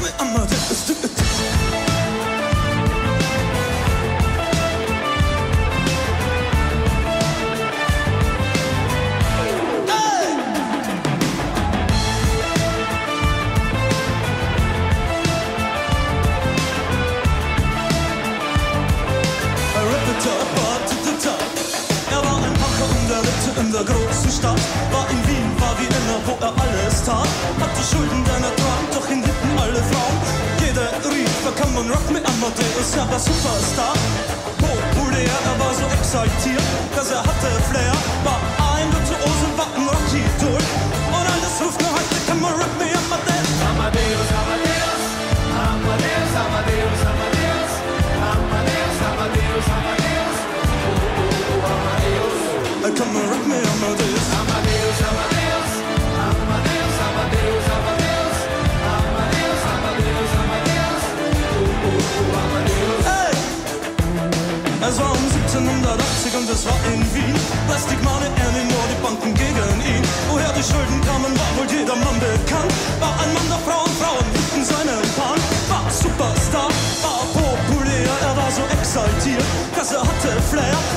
me Amadeus. In der großen Stadt, war in Wien, war wie immer, wo er alles tat. Hatte Schulden, denn er trank, doch ihn liebten alle Frauen. Jeder rief, come on, rock me Amadeus, er war Superstar. Populär, er war so exaltiert, dass er hatte Flair. War ein Virtuose, war ein Rocky-Idol. Und alles ruft nur heute, come on, rock me Amadeus. Amadeus, Amadeus, Amadeus, Amadeus, Amadeus, Amadeus, Amadeus, Amadeus, Amadeus. Come on, rock me Amadeus. Amadeus, Amadeus, Amadeus, Amadeus, Amadeus, Amadeus, Amadeus, Amadeus, Amadeus. Hey! Es war um 1780 und es war in Wien. Plastic Money, Annie Moore, die Banken gegen ihn. Woher die Schulden kamen, war wohl jedermann bekannt. War ein Mann der Frauen, Frauen liebten seinen Pan. War Superstar, war populär, er war so exaltiert, dass er hatte Flair.